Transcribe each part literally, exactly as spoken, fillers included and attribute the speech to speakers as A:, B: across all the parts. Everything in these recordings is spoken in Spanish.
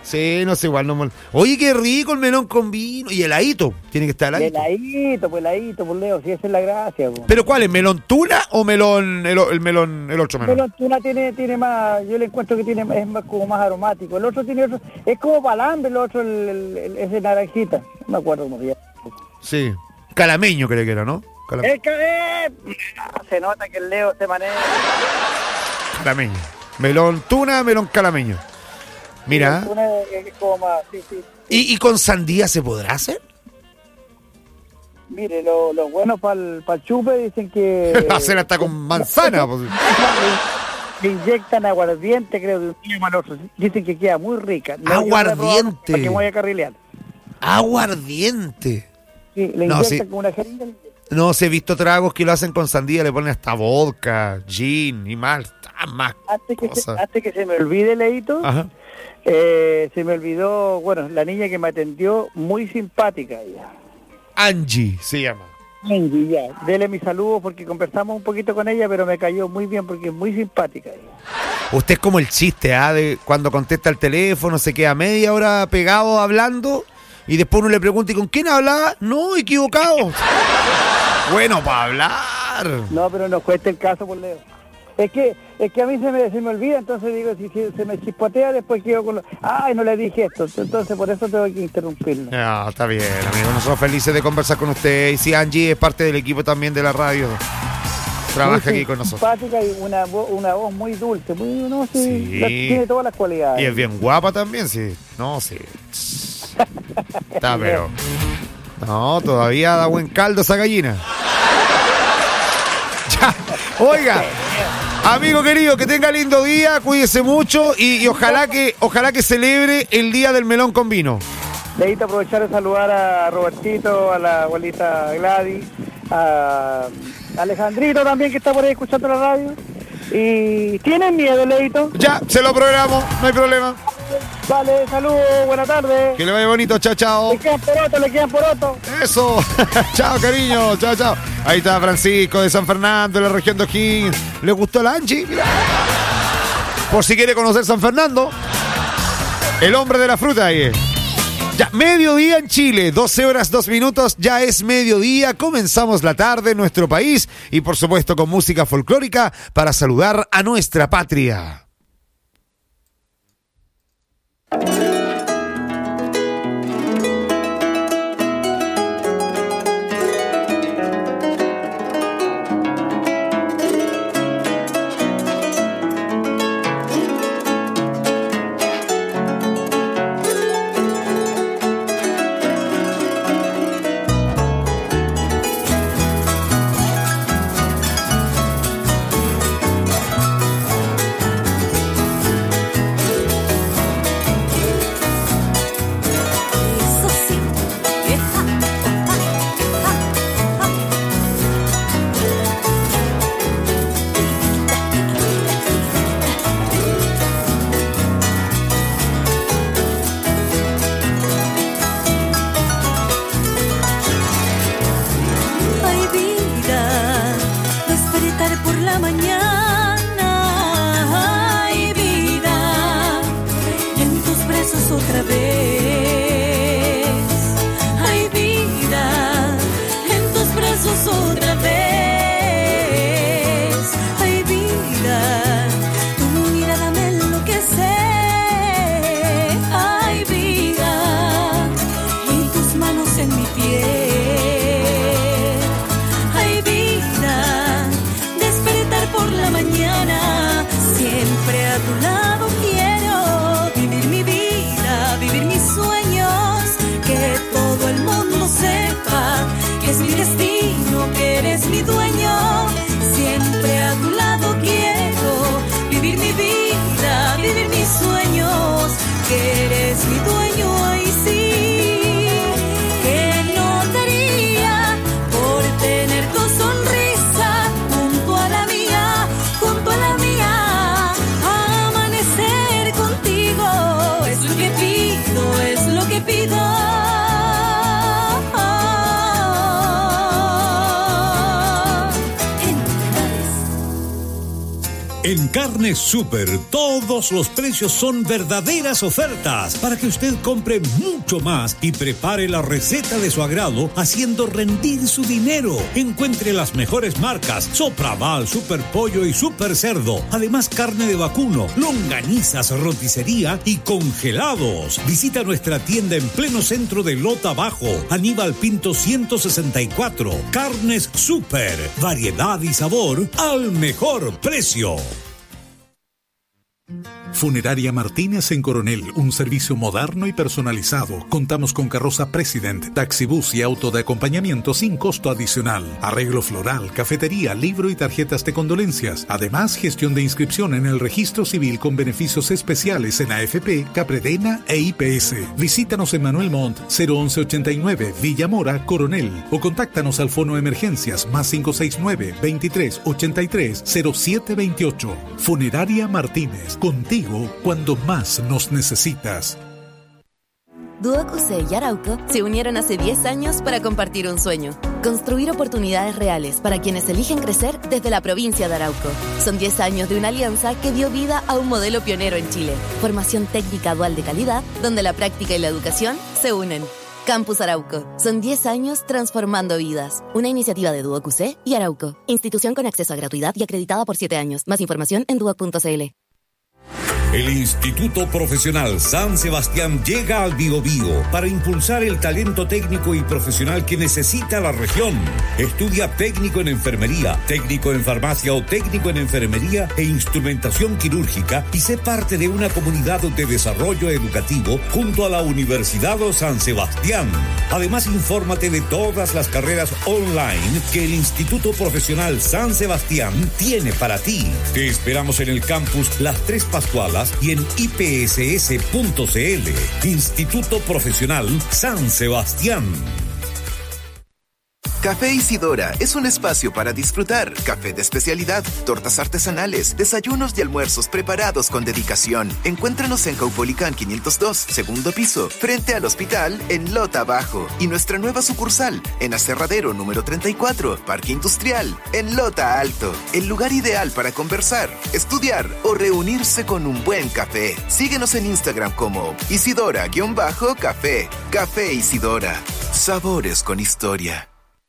A: Sí, no sé, igual no mol... Oye, qué rico el melón con vino. Y heladito, tiene que estar heladito.
B: Heladito, pues heladito, pues Leo, si esa es la gracia. Pues.
A: ¿Pero cuál es? ¿Melón tuna o melón, el, el melón, el otro melón?
B: El melón tuna tiene, tiene más, yo le encuentro que tiene es más, como más aromático. El otro tiene otro, es como palambre, el otro el, el, el, es de naranjita. No me acuerdo cómo se llama.
A: Sí, calameño creo que era, ¿no? Calameño.
B: El cabé, se nota que el Leo se maneja.
A: Calameño. Melón tuna, melón calameño. Mira.
B: Es como más, sí, sí, sí.
A: ¿Y, ¿Y con sandía se podrá hacer?
B: Mire, los lo buenos para el pa chupe dicen que...
A: Hacen hasta con manzana. Pues.
B: Le inyectan aguardiente, creo, de un día al otro. Dicen que queda muy rica. No,
A: aguardiente.
B: Para que me voy a carrilear.
A: Aguardiente.
B: Sí, le
A: no,
B: inyectan
A: sí.
B: con una jeringa.
A: No, se he visto tragos que lo hacen con sandía, le ponen hasta vodka, gin y más, más
B: antes que,
A: cosas.
B: se, antes que se me olvide, Leito, eh, se me olvidó, bueno, la niña que me atendió, muy simpática ella.
A: Angie se llama.
B: Angie, ya. Dele mis saludos porque conversamos un poquito con ella, pero me cayó muy bien porque es muy simpática ella.
A: Usted es como el chiste, ¿ah? De cuando contesta el teléfono, se queda media hora pegado hablando y después uno le pregunta, ¿y con quién hablaba? No, equivocado. Bueno, para hablar.
B: No, pero no cuesta el caso, por Leo. Es que es que a mí se me, se me olvida, entonces digo, si, si se me chispotea, después quedo con... Lo... Ay, no le dije esto, entonces por eso tengo que interrumpirlo.
A: No, está bien, amigo. Nosotros felices de conversar con usted. Y si Angie es parte del equipo también de la radio, trabaja aquí con nosotros.
B: Simpática y una, vo una voz muy dulce, muy, no sé, sí. La, tiene todas las cualidades.
A: Y es bien guapa también, sí. No, sí. Está, pero... No, todavía da buen caldo esa gallina. Ya, oiga, amigo querido, que tenga lindo día, cuídese mucho y, y ojalá que ojalá que celebre el día del melón con vino.
B: Necesito aprovechar de saludar a Robertito, a la abuelita Gladys, a Alejandrito también que está por ahí escuchando la radio. ¿Y tienen miedo, Leito?
A: Ya, se lo programo, no hay problema.
B: Vale, saludos, buenas tardes.
A: Que le vaya bonito, chao, chao.
B: Le quedan por otro, le quedan por otro.
A: Eso, chao, cariño, chao, chao. Ahí está Francisco de San Fernando, de la región de O'Higgins. ¿Le gustó la Angie? Mira. Por si quiere conocer San Fernando. El hombre de la fruta ahí es. Ya, mediodía en Chile, doce horas, dos minutos, ya es mediodía, comenzamos la tarde en nuestro país y por supuesto con música folclórica para saludar a nuestra patria.
C: En Carnes Super, todos los precios son verdaderas ofertas para que usted compre mucho más y prepare la receta de su agrado, haciendo rendir su dinero. Encuentre las mejores marcas: Sopraval, Super Pollo y Super Cerdo. Además, carne de vacuno, longanizas, roticería y congelados. Visita nuestra tienda en pleno centro de Lota Bajo, Aníbal Pinto ciento sesenta y cuatro. Carnes Super, variedad y sabor al mejor precio.
D: Funeraria Martínez en Coronel, un servicio moderno y personalizado. Contamos con carroza President, taxibús y auto de acompañamiento sin costo adicional. Arreglo floral, cafetería, libro y tarjetas de condolencias. Además, gestión de inscripción en el registro civil con beneficios especiales en A F P, Capredena e I P S. Visítanos en Manuel Montt, cero once ochenta y nueve, Villa Mora, Coronel. O contáctanos al fono emergencias más cinco seis nueve, veintitrés ochenta y tres, cero siete veintiocho. Funeraria Martínez, contigo cuando más nos necesitas.
E: Duoc-U C y Arauco se unieron hace diez años para compartir un sueño: construir oportunidades reales para quienes eligen crecer desde la provincia de Arauco. Son diez años de una alianza que dio vida a un modelo pionero en Chile. Formación técnica dual de calidad, donde la práctica y la educación se unen. Campus Arauco. Son diez años transformando vidas. Una iniciativa de Duoc-U C y Arauco. Institución con acceso a gratuidad y acreditada por siete años. Más información en duoc punto c l.
C: El Instituto Profesional San Sebastián llega al Biobío para impulsar el talento técnico y profesional que necesita la región. Estudia técnico en enfermería, técnico en farmacia o técnico en enfermería e instrumentación quirúrgica y sé parte de una comunidad de desarrollo educativo junto a la Universidad San Sebastián. Además, infórmate de todas las carreras online que el Instituto Profesional San Sebastián tiene para ti. Te esperamos en el campus Las Tres Pascualas y en i p s s punto c l. Instituto Profesional San Sebastián.
F: Café Isidora es un espacio para disfrutar. Café de especialidad, tortas artesanales, desayunos y almuerzos preparados con dedicación. Encuéntranos en Caupolicán quinientos dos, segundo piso, frente al hospital en Lota Bajo. Y nuestra nueva sucursal en Aserradero número treinta y cuatro, Parque Industrial, en Lota Alto. El lugar ideal para conversar, estudiar o reunirse con un buen café. Síguenos en Instagram como Isidora-Café. Café Isidora. Sabores con historia.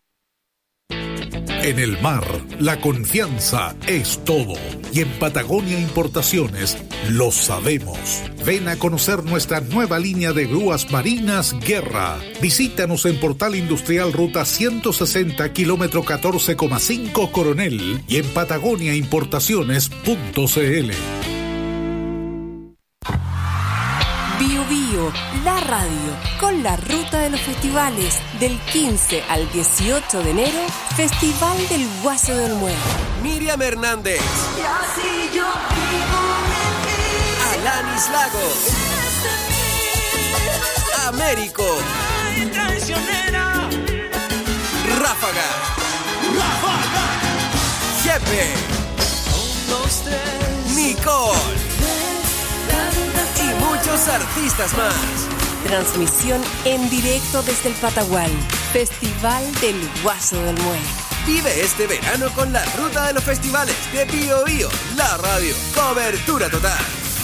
D: En el mar, la confianza es todo. Y en Patagonia Importaciones lo sabemos. Ven a conocer nuestra nueva línea de grúas marinas Guerra. Visítanos en Portal Industrial Ruta ciento sesenta, kilómetro catorce coma cinco Coronel y en patagonia importaciones punto c l.
G: Bio Bio, la radio, con la ruta de los festivales. Del quince al dieciocho de enero, Festival del Guaso del Olmué.
H: Miriam Hernández.
I: Y así yo vivo mi vida.
H: Alanis Lagos. Américo.
I: Ay, traicionera.
H: Ráfaga.
I: Ráfaga.
H: Jepe.
I: Un, dos, tres.
H: Nicole. Y muchos artistas más.
G: Transmisión en directo desde el Patagual. Festival del Guaso del Olmué.
H: Vive este verano con la ruta de los festivales de Bio Bio, la radio. Cobertura total.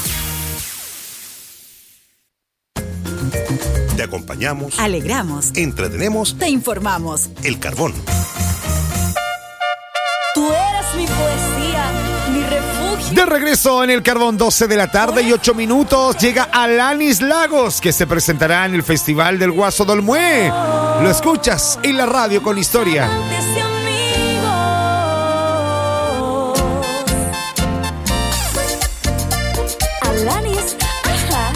J: Te acompañamos.
K: Alegramos.
J: Entretenemos.
K: Te informamos.
J: El Carbón.
K: Tú eres mi poesía, mi refugio.
A: De regreso en el Carbón, doce de la tarde y ocho minutos, llega Alanis Lagos, que se presentará en el Festival del Guaso del Olmué. Lo escuchas en la radio con historia.
K: Alanis, ajá.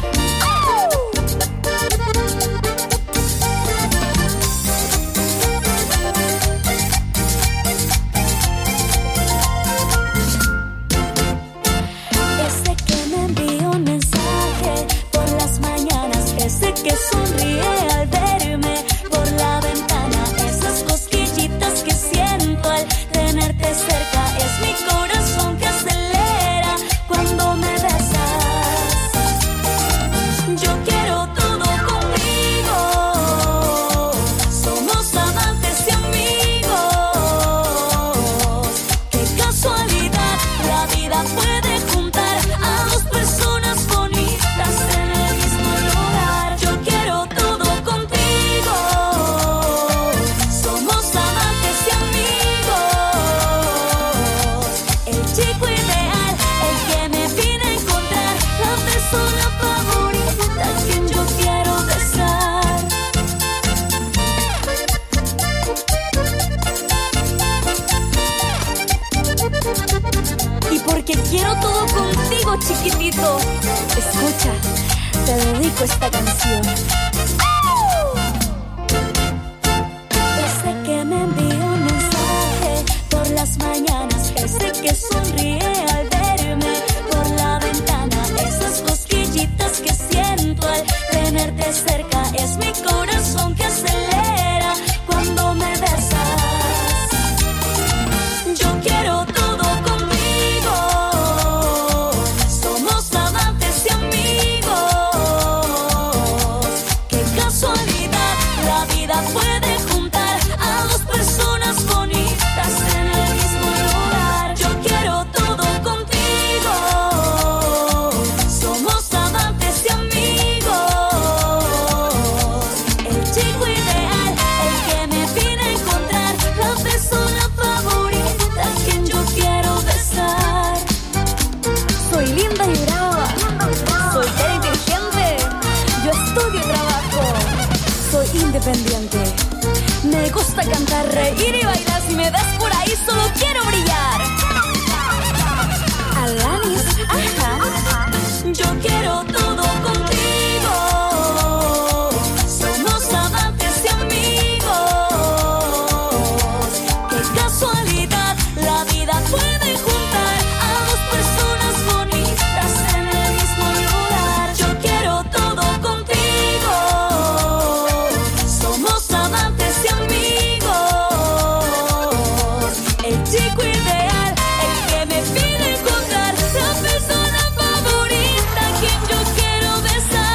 L: Ese que me envió un mensaje por las mañanas, ese que sonríe al verme por la ventana, esas cosquillitas que siento al tenerte cerca, es mi corazón que acelera cuando me besas. Yo quiero todo contigo, somos amantes y amigos. Qué casualidad, la vida dedico esta canción. Ese que me envió un mensaje por las mañanas, ese que sonríe al verme por la ventana, esas cosquillitas que siento al tenerte cerca, es mi corazón que acelera cuando me besas. Yo quiero todo contigo, somos amantes y amigos. Qué casualidad, la vida puede juntar a dos personas bonitas en el mismo lugar. Yo quiero todo contigo, somos amantes y amigos. El chico ideal, el que me pide encontrar, la persona favorita a quien yo quiero besar. Soy linda y brava, soy tan inteligente, yo estudio y trabajo, soy independiente. Me gusta cantar, reír y bailar, si me das por ahí solo quiero brillar. Alanis, ajá, yo quiero todo contigo, somos amantes y amigos. Qué casualidad, la vida puede juntar a dos personas bonitas en el mismo lugar. Yo quiero todo contigo, somos amantes y amigos. El chico ideal, el que me pide encontrar, la persona favorita a quien yo quiero besar.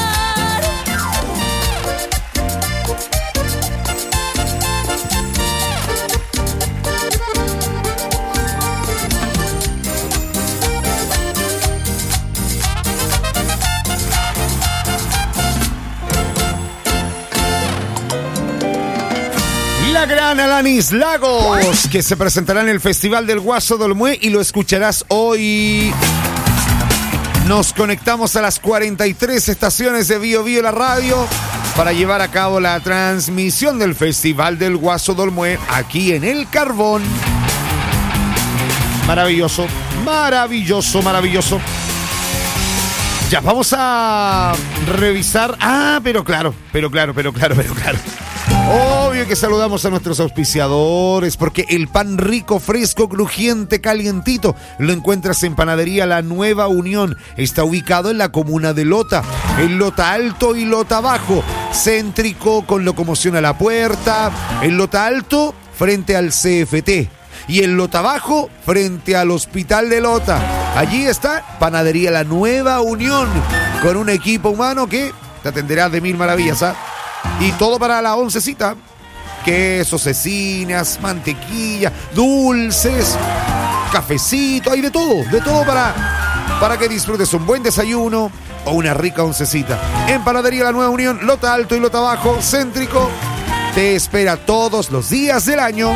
A: La gran Alanis Lagos, que se presentará en el Festival del Guaso de Olmué y lo escucharás hoy. Nos conectamos a las cuarenta y tres estaciones de Bio Bio la radio para llevar a cabo la transmisión del Festival del Guaso de Olmué aquí en El Carbón. Maravilloso, maravilloso, maravilloso. Ya, vamos a revisar. Ah, pero claro, pero claro, pero claro, pero claro. Obvio que saludamos a nuestros auspiciadores, porque el pan rico, fresco, crujiente, calientito lo encuentras en Panadería La Nueva Unión. Está ubicado en la comuna de Lota, en Lota Alto y Lota Bajo. Céntrico, con locomoción a la puerta. En Lota Alto, frente al C F T. Y en Lota Bajo, frente al Hospital de Lota. Allí está Panadería La Nueva Unión, con un equipo humano que te atenderá de mil maravillas, ¿ah? Y todo para la oncecita. Quesos, cecinas, mantequilla, dulces, cafecito, hay de todo, de todo para, para que disfrutes un buen desayuno o una rica oncecita. En Panadería La Nueva Unión, Lota Alto y Lota Bajo, céntrico, te espera todos los días del año.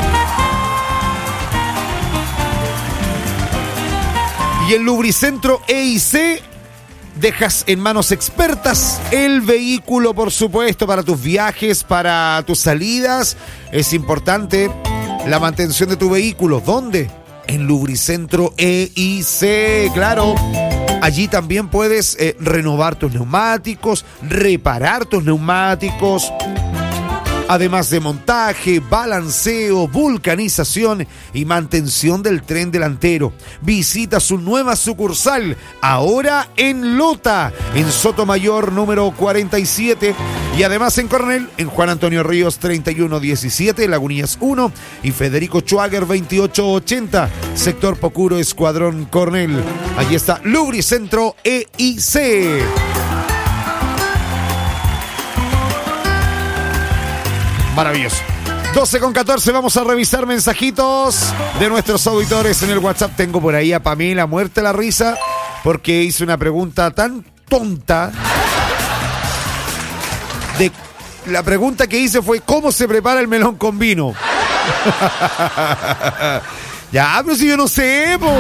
A: Y en Lubricentro E I C dejas en manos expertas el vehículo, por supuesto, para tus viajes, para tus salidas. Es importante la mantención de tu vehículo. ¿Dónde? En Lubricentro E I C, claro. Allí también puedes eh, renovar tus neumáticos, reparar tus neumáticos. Además de montaje, balanceo, vulcanización y mantención del tren delantero. Visita su nueva sucursal, ahora en Lota, en Sotomayor número cuarenta y siete. Y además en Coronel, en Juan Antonio Ríos treinta y uno diecisiete, Lagunías uno y Federico Schwager veintiocho ochenta, sector Pocuro, Escuadrón Coronel. Allí está Lubricentro E I C. Maravilloso. doce con catorce, vamos a revisar mensajitos de nuestros auditores en el WhatsApp. Tengo por ahí a Pamela muerta la risa porque hice una pregunta tan tonta. De, la pregunta que hice fue: ¿cómo se prepara el melón con vino? Ya, pero si yo no sé, po.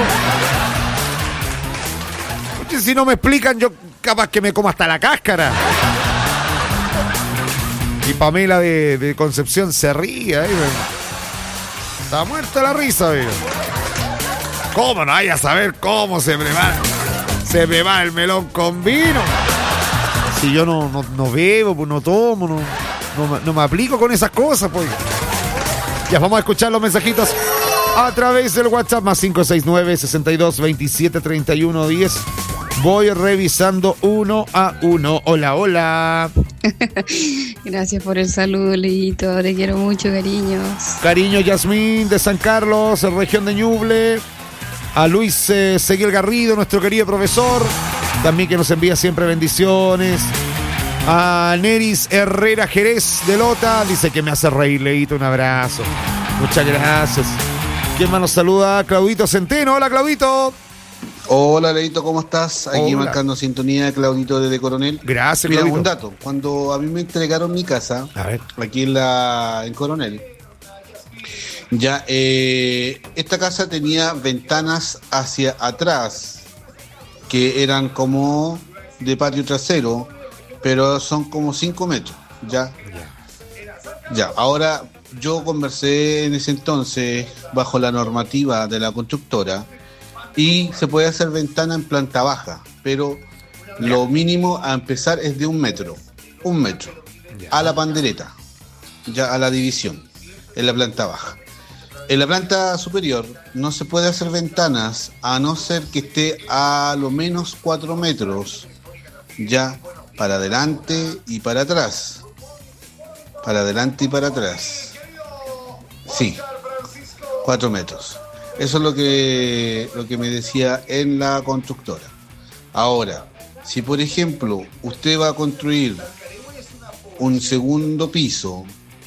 A: Porque si no me explican, yo capaz que me como hasta la cáscara. Y Pamela de, de Concepción se ríe. ¿eh? Está muerta la risa, ¿eh? ¿Cómo no vaya a saber cómo se prepara? Se prepara el melón con vino. Si yo no, no, no bebo, pues no tomo, no, no, no me aplico con esas cosas, pues. Ya vamos a escuchar los mensajitos a través del WhatsApp más cinco seis nueve, sesenta y dos, veintisiete, treinta y uno, diez. Voy revisando uno a uno. Hola, hola.
M: Gracias por el saludo, Leito. Te quiero mucho, cariños.
A: Cariño, Yasmín de San Carlos, región de Ñuble. A Luis eh, Seguiel Garrido, nuestro querido profesor. También que nos envía siempre bendiciones. A Neris Herrera Jerez de Lota. Dice que me hace reír, Leito. Un abrazo. Muchas gracias. ¿Quién más nos saluda? Claudito Centeno. Hola, Claudito.
N: Hola, Leito, ¿cómo estás? Aquí
A: Hola.
N: Marcando sintonía, Claudito desde Coronel.
A: Gracias,
N: Mira,
A: Claudito.
N: un dato. Cuando a mí me entregaron mi casa,
A: a ver.
N: aquí en, la, en Coronel, ya, eh, esta casa tenía ventanas hacia atrás, que eran como de patio trasero, pero son como cinco metros, ¿ya? Ya, ahora yo conversé en ese entonces bajo la normativa de la constructora y se puede hacer ventana en planta baja, pero lo mínimo a empezar es de un metro, un metro, a la pandereta, ya a la división, en la planta baja. En la planta superior no se puede hacer ventanas a no ser que esté a lo menos cuatro metros, ya para adelante y para atrás. Para adelante y para atrás. Sí, cuatro metros. Eso es lo que, lo que me decía en la constructora. Ahora, si por ejemplo usted va a construir un segundo piso,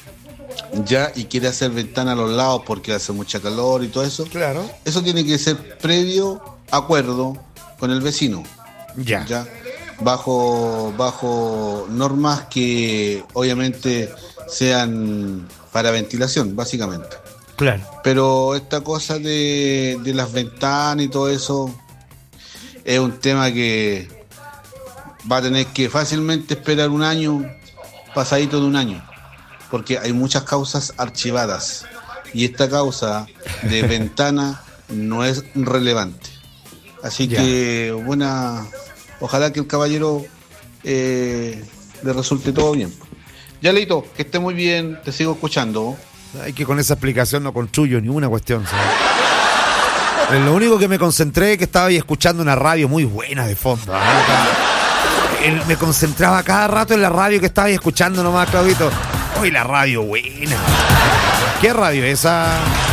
N: ya, y quiere hacer ventana a los lados porque hace mucha calor y todo eso,
A: claro,
N: eso tiene que ser previo acuerdo con el vecino.
A: Ya.
N: Ya. Bajo, bajo normas que obviamente sean para ventilación, básicamente.
A: Claro.
N: Pero esta cosa de, de las ventanas y todo eso es un tema que va a tener que fácilmente esperar un año, pasadito de un año, porque hay muchas causas archivadas y esta causa de ventana no es relevante. Así
A: Ya.
N: que buena, ojalá que el caballero eh, le resulte todo bien. Ya, Leito, que esté muy bien, te sigo escuchando.
A: Ay, que con esa explicación no construyo ni una cuestión, ¿sabes? Lo único que me concentré es que estaba ahí escuchando una radio muy buena de fondo. ¿Ah? El- me concentraba cada rato en la radio que estaba ahí escuchando nomás, Claudito. Hoy la radio buena. ¿Qué radio es esa?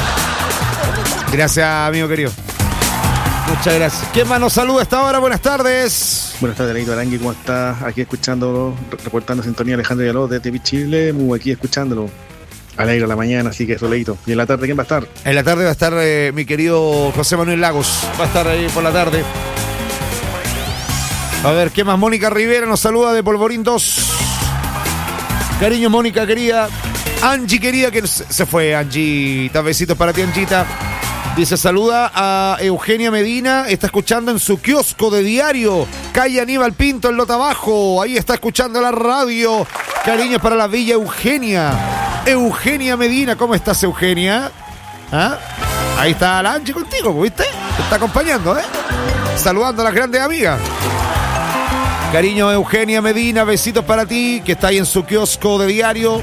A: Gracias, amigo querido. Muchas gracias. ¿Quién más nos saluda a esta hora? Buenas tardes.
O: Buenas tardes, Leito Arangui, ¿cómo estás? Aquí escuchándolo, reportando sintonía Alejandro Villalobos desde Chile, muy aquí escuchándolo. Alegre a la mañana, así que eso, Leito. ¿Y en la tarde quién va a estar?
A: En la tarde va a estar eh, mi querido José Manuel Lagos. Va a estar ahí por la tarde. A ver, ¿qué más? Mónica Rivera nos saluda de Polvorín dos. Cariño, Mónica, querida. Angie, querida, que se se fue, Angie. Besitos para ti, Angita. Dice, saluda a Eugenia Medina. Está escuchando en su kiosco de diario. Calle Aníbal Pinto, en Lota Bajo. Ahí está escuchando la radio. Cariños para la bella Eugenia. Eugenia Medina, ¿cómo estás, Eugenia? ¿Ah? Ahí está la Angie contigo, ¿viste? Te está acompañando, ¿eh? Saludando a las grandes amigas. Cariño, Eugenia Medina, besitos para ti, que está ahí en su kiosco de diario.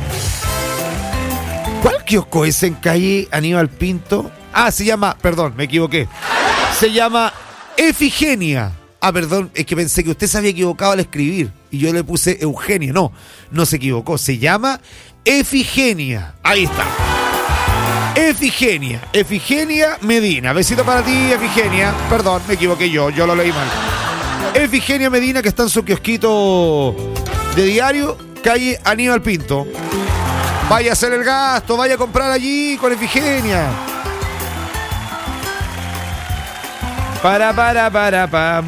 A: ¿Cuál kiosco es en calle Aníbal Pinto? Ah, se llama, perdón, me equivoqué. Se llama Efigenia. Ah, perdón, es que pensé que usted se había equivocado al escribir y yo le puse Eugenia. No, no se equivocó, se llama Efigenia. Ahí está. Efigenia, Efigenia Medina. Besito para ti, Efigenia. Perdón, me equivoqué yo, yo lo leí mal. Efigenia Medina, que está en su kiosquito de diario, calle Aníbal Pinto. Vaya a hacer el gasto, vaya a comprar allí con Efigenia. Para, para, para, pam.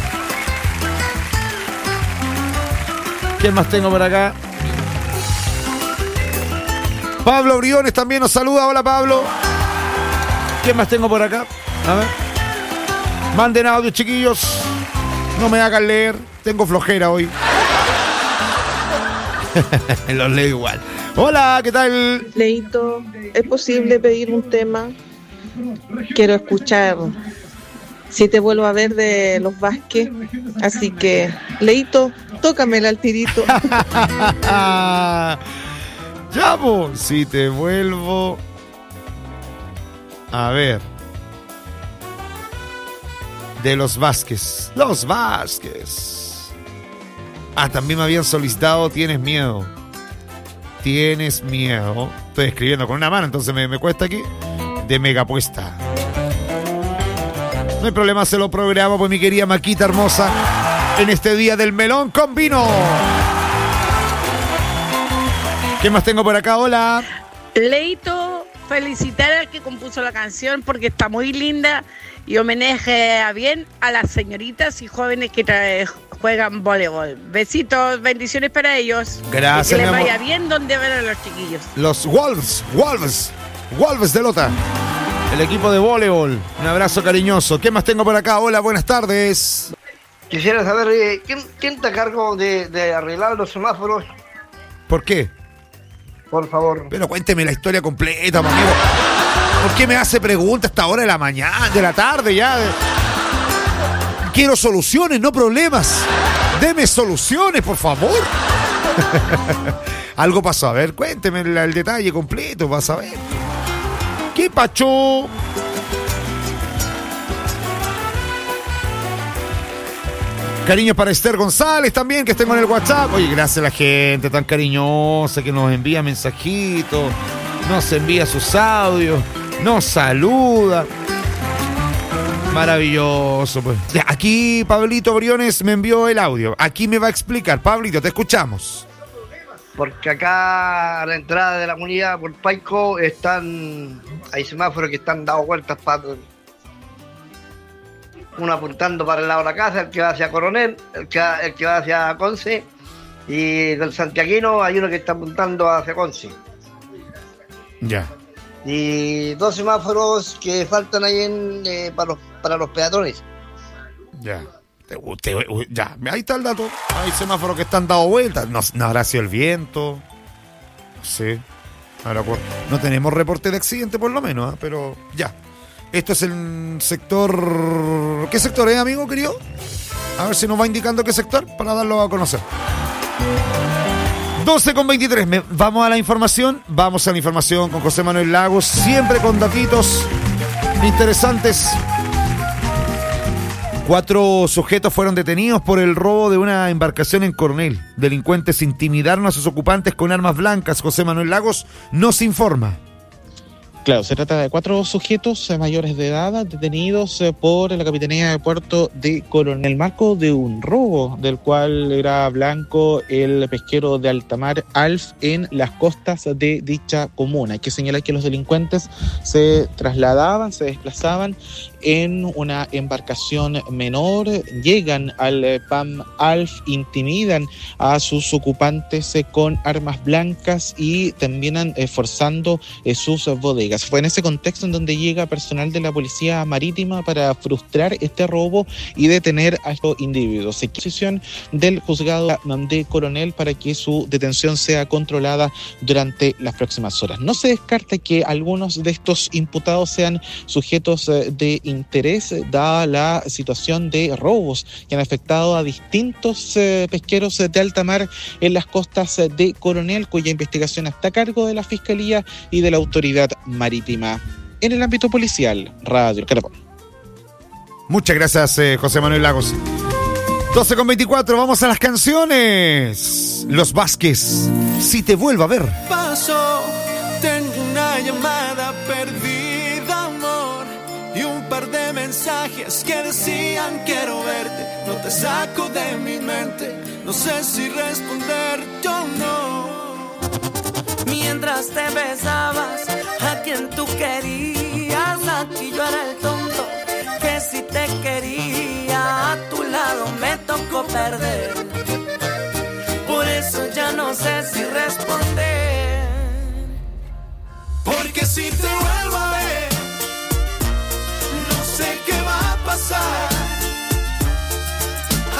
A: ¿Quién más tengo por acá? Pablo Briones también nos saluda. Hola, Pablo. ¿Quién más tengo por acá? A ver. Manden audio, chiquillos. No me hagan leer. Tengo flojera hoy. Los leo igual. Hola, ¿qué tal?
P: Leito, ¿es posible pedir un tema? Quiero escuchar Si te vuelvo a ver de los Vázquez. Así que, Leito, tócamela al tirito.
A: Ya, po. Si te vuelvo a ver. De los Vázquez. Los Vázquez. Ah, también me habían solicitado Tienes Miedo. Tienes Miedo. Estoy escribiendo con una mano, entonces me, me cuesta aquí. De Megapuesta. No hay problema, se lo programo, pues mi querida Maquita hermosa. En este día del melón con vino. ¿Qué más tengo por acá? Hola.
Q: Leito, felicitar al que compuso la canción porque está muy linda y homenaje a bien a las señoritas y jóvenes que tra- juegan voleibol. Besitos, bendiciones para ellos.
A: Gracias,
Q: y que les
A: mi amor.
Q: vaya bien donde van a los chiquillos.
A: Los Wolves, Wolves, Wolves de Lota. El equipo de voleibol. Un abrazo cariñoso. ¿Qué más tengo por acá? Hola, buenas tardes.
R: Quisiera saber, eh, ¿quién, ¿quién está a cargo de, de arreglar los semáforos?
A: ¿Por qué?
R: Por favor.
A: Pero cuénteme la historia completa, mi amigo. ¿Por qué me hace preguntas a esta hora de la mañana, de la tarde ya? Quiero soluciones, no problemas. Deme soluciones, por favor. Algo pasó. A ver, cuénteme el, el detalle completo para saber. ¿Qué pacho? Cariños para Esther González también, que estén con el WhatsApp. Oye, gracias a la gente tan cariñosa que nos envía mensajitos, nos envía sus audios, nos saluda. Maravilloso, pues. Ya, aquí Pablito Briones me envió el audio. Aquí me va a explicar. Pablito, te escuchamos.
R: Porque acá a la entrada de la comunidad por Paico están, hay semáforos que están dados vueltas para uno apuntando para el lado de la casa, el que va hacia Coronel, el que va, el que va hacia Conce, y del Santiaguino hay uno que está apuntando hacia Conce.
A: Ya.
R: Y dos semáforos que faltan ahí en, eh, para, los, para los peatones.
A: Ya. Te, te, ya, ahí está el dato. Hay semáforos que están dando vueltas. No, no habrá sido el viento. No sé. Ahora, no tenemos reporte de accidente por lo menos, ¿eh? Pero ya. Esto es el sector... ¿Qué sector es, amigo querido? A ver si nos va indicando qué sector para darlo a conocer. doce con veintitrés. Me, vamos a la información. Vamos a la información con José Manuel Lagos. Siempre con datitos interesantes. Cuatro sujetos fueron detenidos por el robo de una embarcación en Coronel. Delincuentes intimidaron a sus ocupantes con armas blancas. José Manuel Lagos nos informa.
S: Claro, se trata de cuatro sujetos eh, mayores de edad detenidos eh, por la Capitanía de Puerto de Coronel, en el marco de un robo del cual era blanco el pesquero de Altamar Alf en las costas de dicha comuna. Hay que señalar que los delincuentes se trasladaban, se desplazaban en una embarcación menor, llegan al eh, P A M Alf, intimidan a sus ocupantes eh, con armas blancas y terminan eh, forzando eh, sus bodegas. Fue en ese contexto en donde llega personal de la Policía Marítima para frustrar este robo y detener a estos individuos. Se decisión del juzgado de Coronel para que su detención sea controlada durante las próximas horas. No se descarta que algunos de estos imputados sean sujetos de interés, dada la situación de robos que han afectado a distintos eh, pesqueros de alta mar en las costas de Coronel, cuya investigación está a cargo de la Fiscalía y de la Autoridad Marítima. En el ámbito policial, Radio Carapón.
A: Muchas gracias, eh, José Manuel Lagos. doce con veinticuatro, vamos a las canciones. Los Vázquez, Si te vuelvo a ver.
T: Pasó, tengo una llamada perdida, amor, y un par de mensajes que decían quiero verte. No te saco de mi mente, no sé si responder yo no.
I: Mientras te besabas a quien tú querías, aquí yo era el tonto que si te quería, a tu lado me tocó perder. Por eso ya no sé si responder.
T: Porque si te